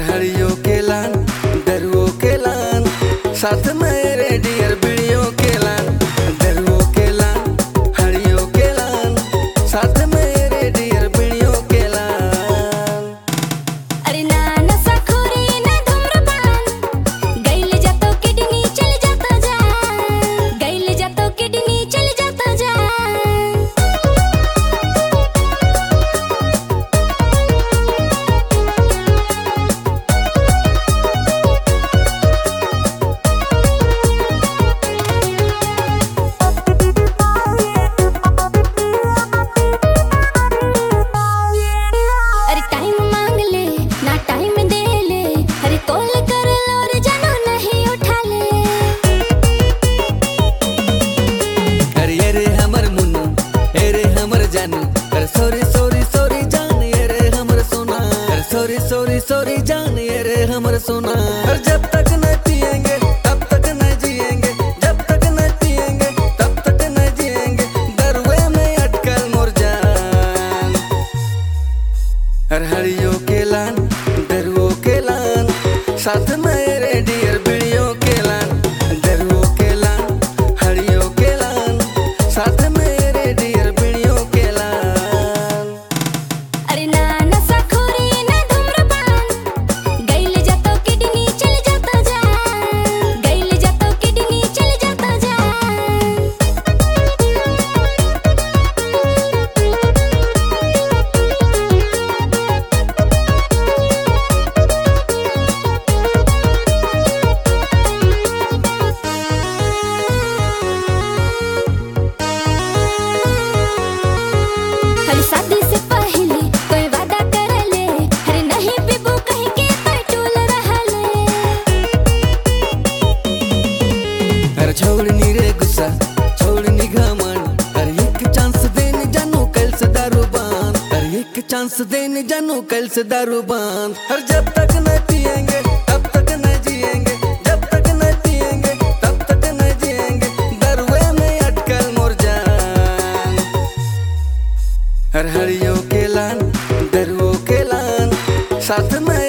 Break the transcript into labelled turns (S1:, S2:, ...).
S1: हरियो के लान दरुओ के लान साथ मेरे डियर बिड़ियों के लान दरुओ के लान हरियो के लान साथ मेरे डियर बिड़ियों के लान।
S2: अरे ना नशाखोरी ना धूम्रपान गइल जातो किडनी चल जाता जान गइल जातो किडनी चल जाता जान।
S1: सॉरी सॉरी सॉरी जान ये रे हमर सोना सॉरी सॉरी सॉरी जान ये रे हमर सोना। जब तक न पिएंगे तब तक न जिएंगे जब तक न पिएंगे तब तक न जिएंगे दरुए में अटकल मोर जान। हरियो के लान दरुओ के लान साथ मेरे डियर बिड़ियों के लान दरुओ के लान हरियो के लान साथ मेरे डियर बिड़ियों के लान।
S2: शादी से पहले कोई वादा कर ले अरे नहीं पीबू कहीं के पेटूल रहा ले।
S1: अरे छोड़नी रे गुस्सा छोड़नी घमंड अरे एक चांस देने जानू कल से दारू बांध अरे एक चांस देने जानू कल से दारू बांध। हर जब तक न पिएंगे तब तक न जिएंगे जब तक न पिएंगे तब तक न जिएंगे दरुए में अटकल मोर जान। हरियो के लान दरुओ के लान साथ में